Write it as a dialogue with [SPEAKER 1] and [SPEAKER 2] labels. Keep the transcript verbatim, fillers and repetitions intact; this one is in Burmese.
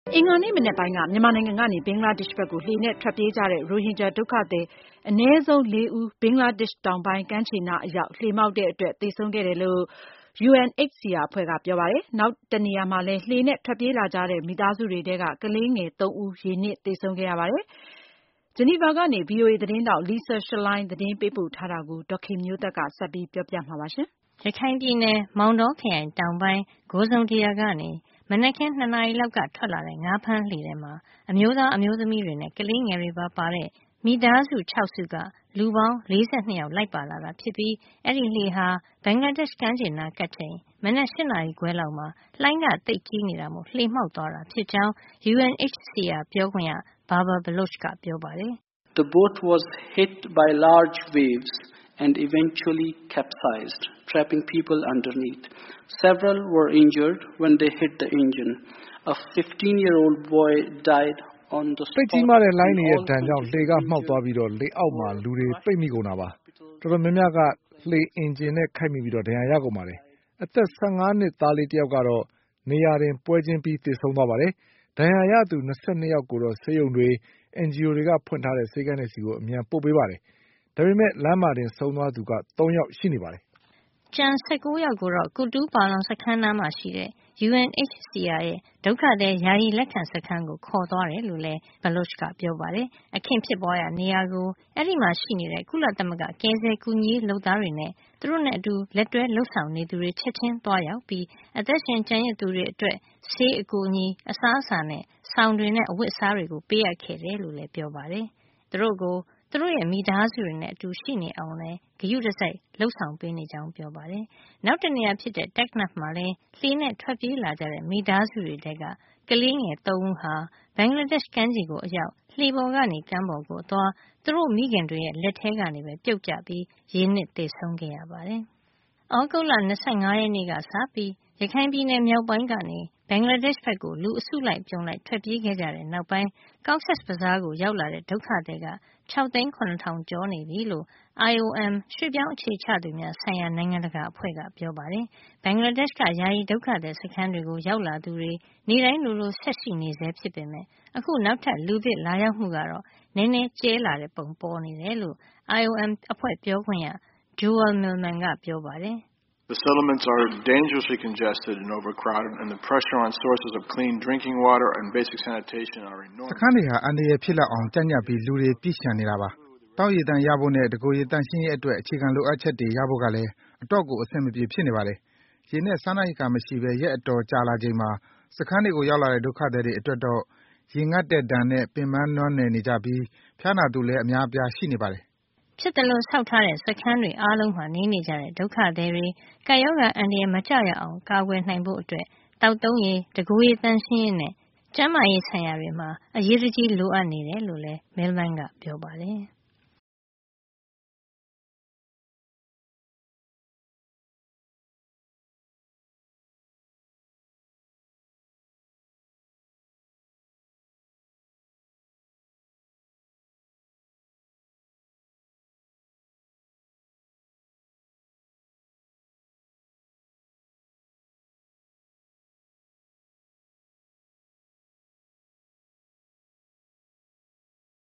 [SPEAKER 1] အင်္ဂါနေ့မနက်ပိုင်းကမြန်မာနိုင်ငံကနေဘင်္ဂလားဒေ့ရှ်ဘက်ကိုလှေနဲ့ထွက်ပြေးကြတဲ့ရိုဟင်ဂျာဒုက္ခသည်အနည်းဆုံးလေးဦးဘင်္ဂလားဒေ့ရှ်တောင်ပိုင်းကမ်းခြေနားအရောက်လှေမှောက်တဲ့အတွက်သေဆုံးခဲ့တယ်လို့ ယူအန်အိတ်စီအာ အဖွဲ့ကပြောပါတယ်။နောက်တနေရာမှာလည်းလှေနဲ့ထွက်ပြေးလာကြတဲ့မိသားစုတွေထဲကကလေးငယ်သုံးဦးရေနစ်သေဆုံးခဲ့ရပါတယ်။ ဂျနီဗာကနေ ဗွီအိုအေသတင်းထောက် Lisa Schlein သတင်းပေးပို့ထားတာကိုဒေါ်ခင်မျိုးသက်ကဆက်ပြီးပြောပြမှာပါ။
[SPEAKER 2] ရခိုင်ပြည်နယ်မောင်တောခရိုင်တောင်ပိုင်းဂိုဆုံတရာကနေမနက်ခင်းနှစ်နာရီလောက်ကထွက်လာတဲ့ငါးဖမ်းလှေထဲမှာအမျိုးသားအမျိုးသမီးတွေနဲ့ကလေးငယ်တွေပါပါတဲ့မိသားစုခြောက်စုကလူပေါင်းလေးဆယ့်နှစ်ယောက်လိုက်ပါလာတာဖြစ်ပြီးအဲဒီလှေဟာဘင်္ဂလားဒေ့ရှ်ကမ်းခြေနားကပ်ချိန်မနက်ရှစ်နာရီခွဲလောက်မှာလှိုင်းကသိပ်ကြီးနေတာမို့လှေမှောက်သွားတာဖြစ်ကြောင်း ယူအန်အိတ်စီအာ ပြောခွင့်ရ Babar Baloch ကပြောပါတယ်။
[SPEAKER 3] The boat was hit by large waves and eventually capsized, trapping people underneath. Several were injured when they hit the engine. A fifteen-year-old boy died on the spot.
[SPEAKER 4] သိပ်ကြီးမားတဲ့လိုင်းတွေရဲ့ဒဏ်ကြောင့်လှေကမှောက်သွားပြီးတော့လေအောက်မှာလူတွေပိတ်မိကုန်တာပါ။တော်တော်များများကလှေအင်ဂျင်နဲ့ခိုက်မိပြီးတော့ဒဏ်ရာရကုန်ပါတယ်။အသက်ဆယ့်ငါးနှစ်သားလေးတယောက်ကတော့နေရာတင်ပွဲချင်းပြီးသေဆုံးသွားပါတယ်။ဒဏ်ရာရသူ၂၂ယောက်ကိုတော့ဆေးရုံတွေအန်ဂျီအိုတွေကဖွင့်ထားတဲ့ဆေးခန်းတွေဆီကိုအမြန်ပို့ပေးပါတယ်။ဒါပေမဲ့လမ်းမှာတင်ဆုံးသွားသူကသုံးယောက်ရှိနေပါတယ်
[SPEAKER 2] ။ကျန်ဆယ့်ကိုးယောက်ကိုတော့ကူတူးပါလောင်စခန်းနားမှာရှိတဲ့ ယူအန်အိတ်စီအာ ရဲ့ဒုက္ခသည်ယာယီလက်ခံစခန်းကိုခေါ်သွားတယ်လို့လည်း Baloch ကပြောပါတယ်။အခင်းဖြစ်ပွားရာနေရာကိုအဲဒီမှာရှိနေတဲ့ကုလသမဂ္ဂကယ်ဆယ်ကူညီရေးလုပ်သားတွေနဲ့သူတို့နဲ့အတူလက်တွဲလုပ်ဆောင်နေသူတွေချက်ချင်းသွားရောက်ပြီးအသက်ရှင်ကျန်ရစ်သူတွေအတွက်ဆေးအကူအညီအစားအစာနဲ့စောင်တွေနဲ့အဝတ်အစားတွေကိုပေးအပ်ခဲ့တယ်လို့လည်းပြောပါတယ်။သူတို့ကိုသူတို့ရဲ့မိသားစုတွေနဲ့အတူရှိနေအောင်လည်းဂရုတစိုက်လှုပ်ဆောင်ပေးနေကြောင်းပြောပါတယ်။နောက်တနေရာဖြစ်တဲ့ Teknaf မှာလည်းလှေနဲ့ထွက်ပြေးလာကြတဲ့မိသားစုတွေထဲကကလေးငယ်သုံးဦးဟာဘင်္ဂလားဒေ့ရှ်ကမ်းခြေကိုအရောက်လှေပေါ်ကနေကမ်းပေါ်ကိုအသွားသူတို့မိခင်တွေရဲ့လက်ထဲကနေပဲပြုတ်ကျပြီးရေနစ်သေဆုံးခဲ့ရပါတယ်။သြဂုတ်လ၂၅ရက်နေ့ကစပြီးရခိုင်ပြည်နယ်မြောက်ပိုင်းကနေဘင်္ဂလားဒေ့ရှ်ဘက်ကိုလူအစုလိုက်ပြုံလိုက်ထွက်ပြေးခဲ့ကြတဲ့နောက်ပိုင်း Cox's Bazar ကိုရောက်လာတဲ့ဒုက္ခသည်ကခြောက်သိန်းခုနှစ်ထောင်ကျော်နေပြီလို့ အိုင်အိုအမ် ရွှေ့ပြောင်းအခြေချသူများဆိုင်ရာနိုင်ငံတကာအဖွဲ့ကပြောပါတယ်။ဘင်္ဂလားဒေ့ရှ်ကယာယီဒုက္ခသည်စခန်းတွေကိုရောက်လာသူတွေနေ့တိုင်းလိုလိုဆက်ရှိနေဆဲဖြစ်ပေမဲ့အခုနောက်ထပ်လူသစ်လာရောက်မှုကတော့နည်းနည်းကျဲလာတဲ့ပုံပေါ်နေတယ်လို့ အိုင်အိုအမ် အဖွဲ့ပြောခွင့်ရ Joel Millman ကပြောပါတယ်။
[SPEAKER 5] The settlements are dangerously congested and overcrowded, and the pressure on sources of clean drinking water and basic sanitation are enormous.
[SPEAKER 4] စခန်းတွေဟာအန္တရာယ်ဖြစ်လောက်အောင်ကြပ်ညပ်ပြီးလူတွေပြည့်လျှံနေတာပါ။တောက်ရည်တန်ရဖို့နဲ့တကိုယ်ရည်တန်ရှင်းရေးအတွက်အခြေခံလိုအပ်ချက်တွေရဖို့ကလည်းအတော့ကိုအဆင်မပြေဖြစ်နေပါတယ်။ရေနဲ့စားနပ်ရိက္ခာမရှိဘဲရက်အတော်ကြာလာချိန်မှာစခန်းတွေကိုရောက်လာတဲ့ဒုက္ခသည်တွေအတွက်တော့ရေငတ်တဲ့ဒဏ်နဲ့ပင်ပန်းနွမ်းနယ်နေကြပြီးဖျားနာသူလည်းအများအပြားရှိနေပါတယ်။
[SPEAKER 2] ဖြစ်တယ်လို့ဆောက်ထားတဲ့စခန်းတွေအားလုံးမှာနေနေကြတဲ့ဒုက္ခသည်တွေကာယောဂါအန္တရာယ်မကျရအောင်ကာကွယ်နိုင်ဖို့အတွက်တောက်သုံးရည်တကိုယ်ရည်တန်ရှင်းရေးနဲ့ကျန်းမာရေးဆိုင်ရာတွေမှာအရေးတကြီးလိုအပ်နေတယ်လို့လည်း Millman ကပြောပါတယ်။